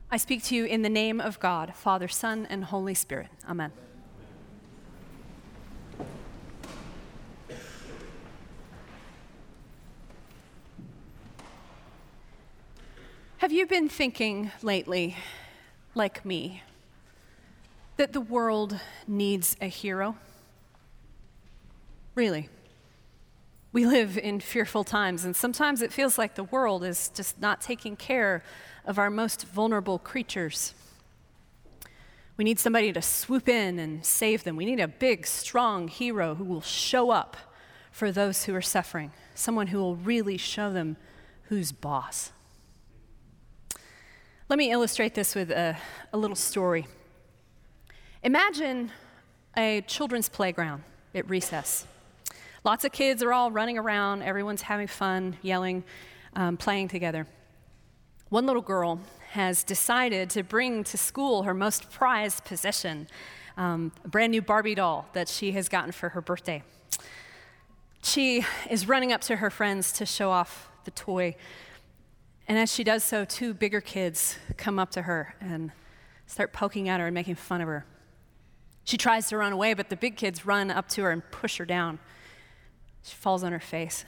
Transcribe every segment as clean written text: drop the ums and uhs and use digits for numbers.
I speak to you in the name of God, Father, Son, and Holy Spirit. Amen. Have you been thinking lately, like me, that the world needs a hero? Really? We live in fearful times, and sometimes it feels like the world is just not taking care of our most vulnerable creatures. We need somebody to swoop in and save them. We need a big, strong hero who will show up for those who are suffering, someone who will really show them who's boss. Let me illustrate this with a little story. Imagine a children's playground at recess. Lots of kids are all running around, everyone's having fun, yelling, playing together. One little girl has decided to bring to school her most prized possession, a brand new Barbie doll that she has gotten for her birthday. She is running up to her friends to show off the toy, and as she does so, two bigger kids come up to her and start poking at her and making fun of her. She tries to run away, but the big kids run up to her and push her down. She falls on her face.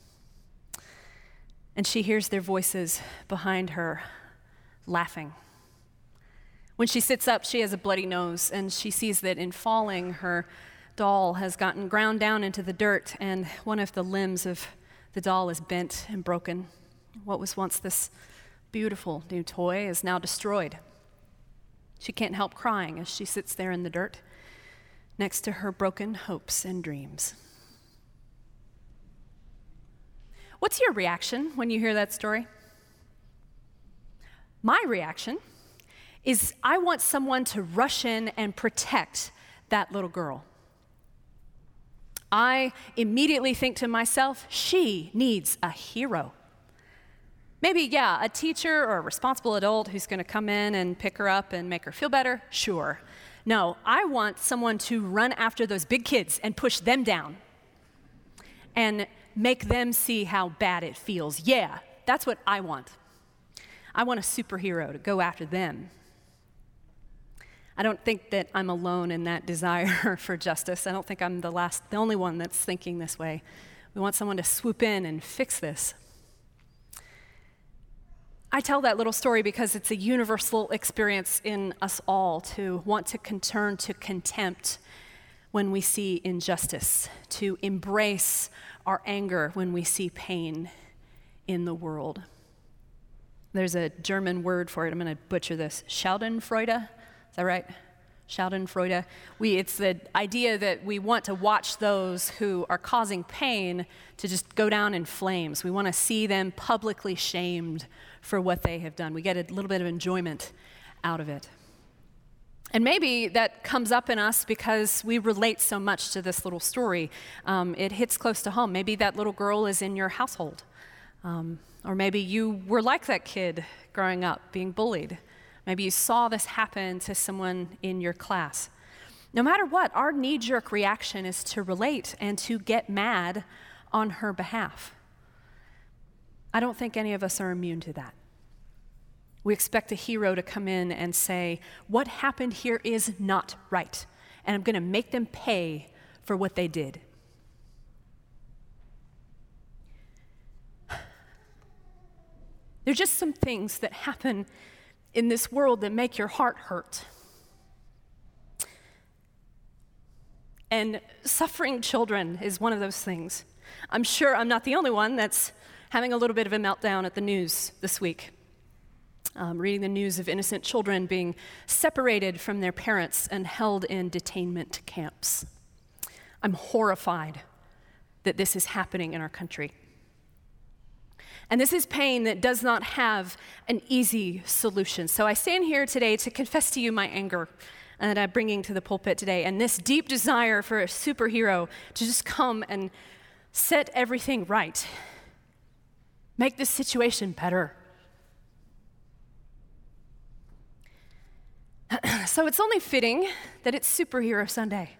And she hears their voices behind her laughing. When she sits up, she has a bloody nose, and she sees that in falling, her doll has gotten ground down into the dirt, and one of the limbs of the doll is bent and broken. What was once this beautiful new toy is now destroyed. She can't help crying as she sits there in the dirt next to her broken hopes and dreams. What's your reaction when you hear that story? My reaction is I want someone to rush in and protect that little girl. I immediately think to myself, she needs a hero. Maybe, a teacher or a responsible adult who's going to come in and pick her up and make her feel better, sure. No, I want someone to run after those big kids and push them down and make them see how bad it feels. Yeah, that's what I want. I want a superhero to go after them. I don't think that I'm alone in that desire for justice. I don't think I'm the only one that's thinking this way. We want someone to swoop in and fix this. I tell that little story because it's a universal experience in us all to want to turn to contempt when we see injustice, to embrace our anger when we see pain in the world. There's a German word for it. I'm going to butcher this. Schadenfreude. Is that right? Schadenfreude. It's the idea that we want to watch those who are causing pain to just go down in flames. We want to see them publicly shamed for what they have done. We get a little bit of enjoyment out of it. And maybe that comes up in us because we relate so much to this little story. It hits close to home. Maybe that little girl is in your household. Or maybe you were like that kid growing up, being bullied. Maybe you saw this happen to someone in your class. No matter what, our knee-jerk reaction is to relate and to get mad on her behalf. I don't think any of us are immune to that. We expect a hero to come in and say, what happened here is not right, and I'm going to make them pay for what they did. There's just some things that happen in this world that make your heart hurt. And suffering children is one of those things. I'm sure I'm not the only one that's having a little bit of a meltdown at the news this week. Reading the news of innocent children being separated from their parents and held in detainment camps. I'm horrified that this is happening in our country. And this is pain that does not have an easy solution. So I stand here today to confess to you my anger that I'm bringing to the pulpit today, and this deep desire for a superhero to just come and set everything right, make this situation better. So it's only fitting that it's Superhero Sunday.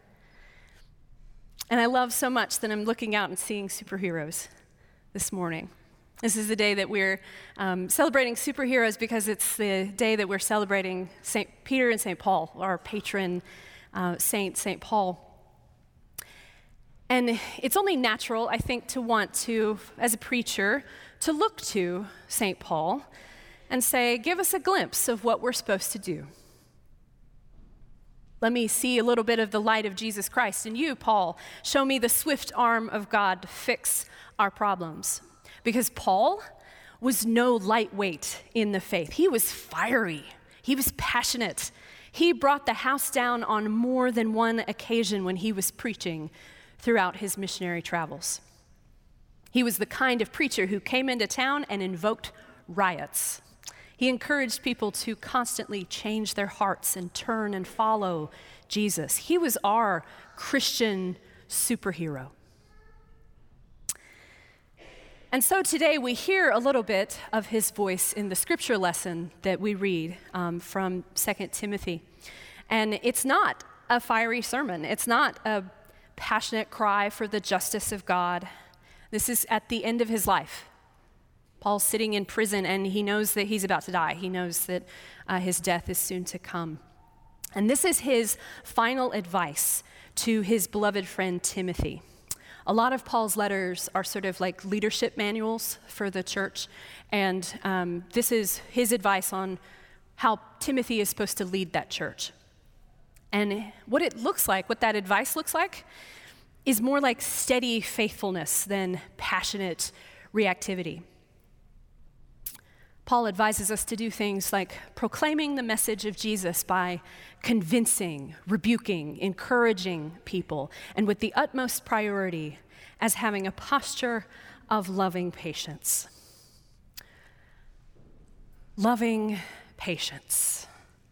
And I love so much that I'm looking out and seeing superheroes this morning. This is the day that we're celebrating superheroes because it's the day that we're celebrating St. Peter and St. Paul, our patron saint, St. Paul. And it's only natural, I think, to want to, as a preacher, to look to St. Paul and say, give us a glimpse of what we're supposed to do. Let me see a little bit of the light of Jesus Christ in you, Paul. Show me the swift arm of God to fix our problems. Because Paul was no lightweight in the faith. He was fiery. He was passionate. He brought the house down on more than one occasion when he was preaching throughout his missionary travels. He was the kind of preacher who came into town and invoked riots. He encouraged people to constantly change their hearts and turn and follow Jesus. He was our Christian superhero. And so today we hear a little bit of his voice in the scripture lesson that we read from 2 Timothy. And it's not a fiery sermon. It's not a passionate cry for the justice of God. This is at the end of his life. Paul's sitting in prison and he knows that he's about to die. He knows that his death is soon to come. And this is his final advice to his beloved friend Timothy. A lot of Paul's letters are sort of like leadership manuals for the church, and this is his advice on how Timothy is supposed to lead that church. And what that advice looks like, is more like steady faithfulness than passionate reactivity. Paul advises us to do things like proclaiming the message of Jesus by convincing, rebuking, encouraging people, and with the utmost priority as having a posture of loving patience. Loving patience.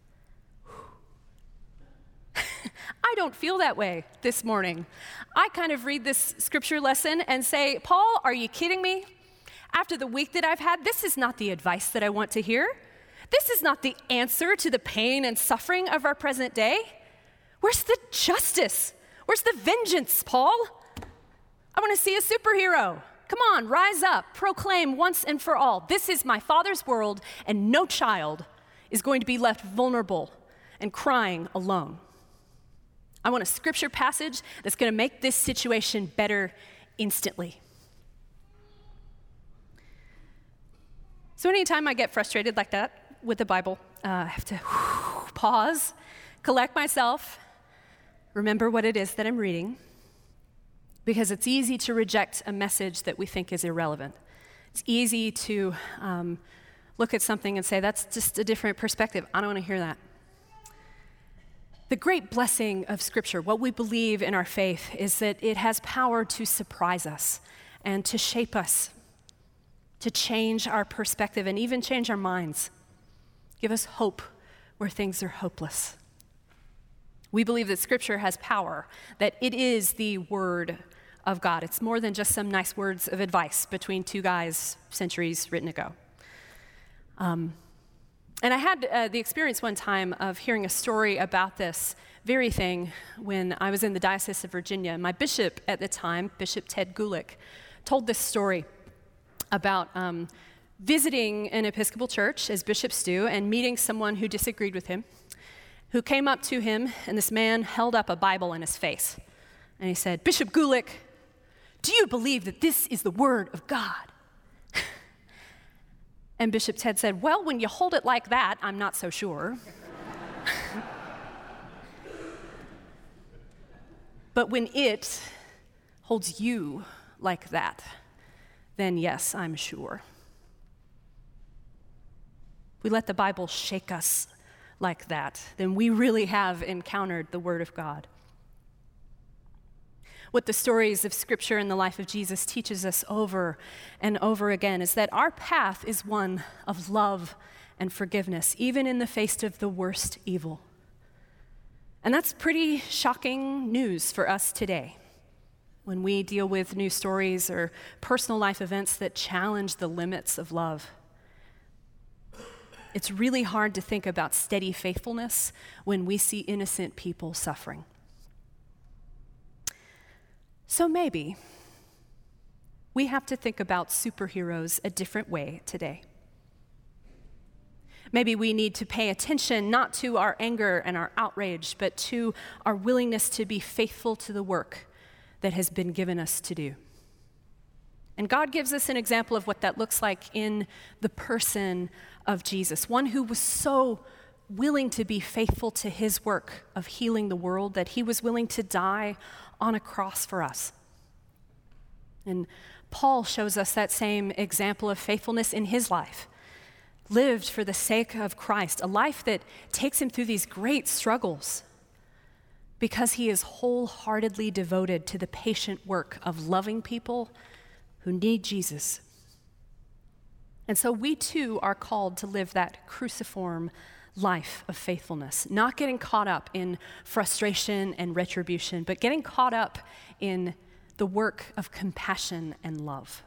I don't feel that way this morning. I kind of read this scripture lesson and say, Paul, are you kidding me? After the week that I've had, this is not the advice that I want to hear. This is not the answer to the pain and suffering of our present day. Where's the justice? Where's the vengeance, Paul? I want to see a superhero. Come on, rise up, proclaim once and for all. This is my Father's world, and no child is going to be left vulnerable and crying alone. I want a scripture passage that's going to make this situation better instantly. So anytime I get frustrated like that with the Bible, I have to pause, collect myself, remember what it is that I'm reading, because it's easy to reject a message that we think is irrelevant. It's easy to look at something and say, that's just a different perspective. I don't want to hear that. The great blessing of Scripture, what we believe in our faith, is that it has power to surprise us and to shape us, to change our perspective and even change our minds. Give us hope where things are hopeless. We believe that Scripture has power, that it is the Word of God. It's more than just some nice words of advice between two guys centuries written ago. And I had the experience one time of hearing a story about this very thing when I was in the Diocese of Virginia. My bishop at the time, Bishop Ted Gulick, told this story about visiting an Episcopal church, as bishops do, and meeting someone who disagreed with him, who came up to him, and this man held up a Bible in his face. And he said, Bishop Gulick, do you believe that this is the Word of God? And Bishop Ted said, well, when you hold it like that, I'm not so sure. But when it holds you like that, then yes, I'm sure. We let the Bible shake us like that, then we really have encountered the Word of God. What the stories of Scripture and the life of Jesus teaches us over and over again is that our path is one of love and forgiveness, even in the face of the worst evil. And that's pretty shocking news for us today, when we deal with news stories or personal life events that challenge the limits of love. It's really hard to think about steady faithfulness when we see innocent people suffering. So maybe We have to think about superheroes a different way today. Maybe we need to pay attention not to our anger and our outrage, but to our willingness to be faithful to the work that has been given us to do. And God gives us an example of what that looks like in the person of Jesus, one who was so willing to be faithful to his work of healing the world that he was willing to die on a cross for us. And Paul shows us that same example of faithfulness in his life, lived for the sake of Christ, a life that takes him through these great struggles because he is wholeheartedly devoted to the patient work of loving people who need Jesus. And so we too are called to live that cruciform life of faithfulness, not getting caught up in frustration and retribution, but getting caught up in the work of compassion and love.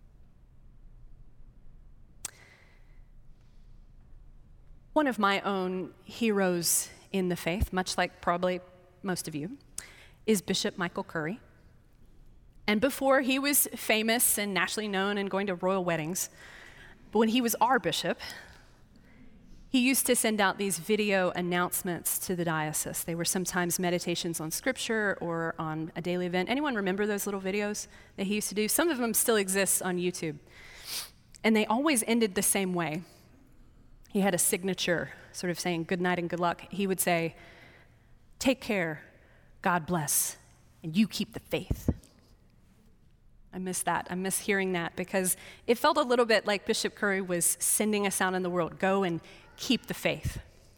One of my own heroes in the faith, much like probably most of you, is Bishop Michael Curry. And before he was famous and nationally known and going to royal weddings, but when he was our bishop, he used to send out these video announcements to the diocese. They were sometimes meditations on scripture or on a daily event. Anyone remember those little videos that he used to do? Some of them still exist on YouTube. And they always ended the same way. He had a signature sort of saying good night and good luck. He would say, "Take care, God bless, and you keep the faith." I miss that. I miss hearing that because it felt a little bit like Bishop Curry was sending us out in the world. Go and keep the faith.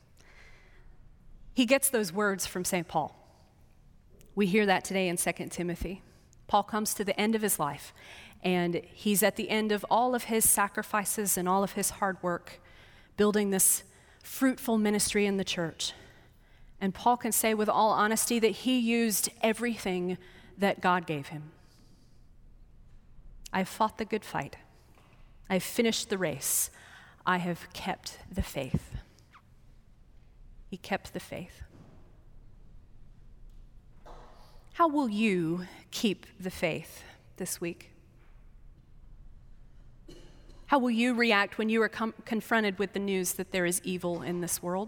He gets those words from St. Paul. We hear that today in 2 Timothy. Paul comes to the end of his life, and he's at the end of all of his sacrifices and all of his hard work, building this fruitful ministry in the church. And Paul can say with all honesty that he used everything that God gave him. I've fought the good fight. I've finished the race. I have kept the faith. He kept the faith. How will you keep the faith this week? How will you react when you are confronted with the news that there is evil in this world?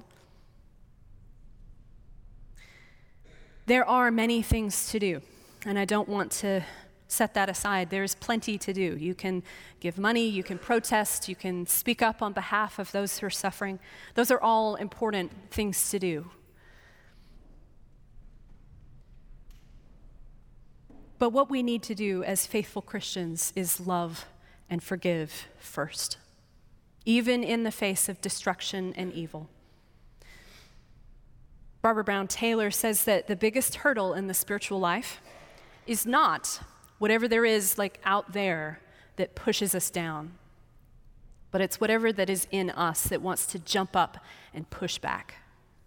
There are many things to do, and I don't want to set that aside. There's plenty to do. You can give money, you can protest, you can speak up on behalf of those who are suffering. Those are all important things to do. But what we need to do as faithful Christians is love and forgive first, even in the face of destruction and evil. Barbara Brown Taylor says that the biggest hurdle in the spiritual life is not whatever there is like out there that pushes us down, but it's whatever that is in us that wants to jump up and push back.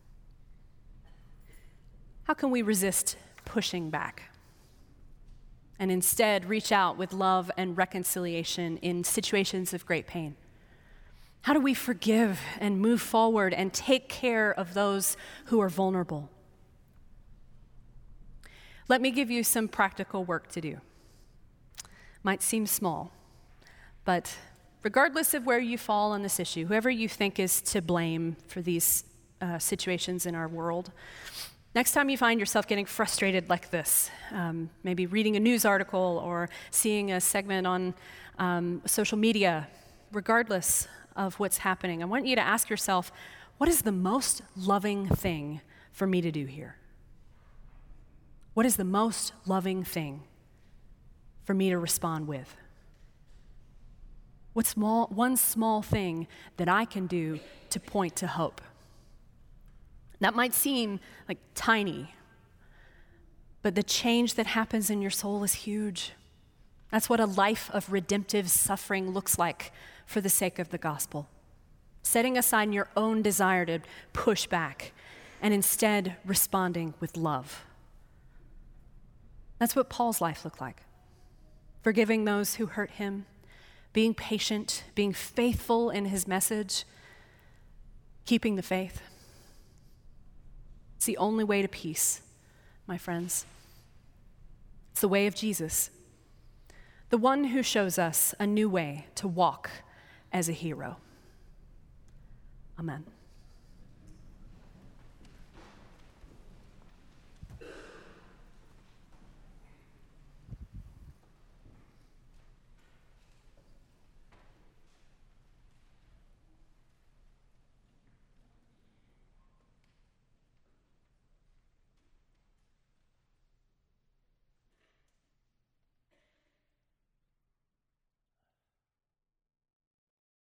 How can we resist pushing back and instead reach out with love and reconciliation in situations of great pain? How do we forgive and move forward and take care of those who are vulnerable? Let me give you some practical work to do. Might seem small, but regardless of where you fall on this issue, whoever you think is to blame for these situations in our world, next time you find yourself getting frustrated like this, maybe reading a news article or seeing a segment on social media, regardless of what's happening, I want you to ask yourself, what is the most loving thing for me to do here? What is the most loving thing for me to respond with? What's one small thing that I can do to point to hope? That might seem like tiny, but the change that happens in your soul is huge. That's what a life of redemptive suffering looks like for the sake of the gospel. Setting aside your own desire to push back and instead responding with love. That's what Paul's life looked like. Forgiving those who hurt him, being patient, being faithful in his message, keeping the faith. It's the only way to peace, my friends. It's the way of Jesus. the one who shows us a new way to walk as a hero. Amen.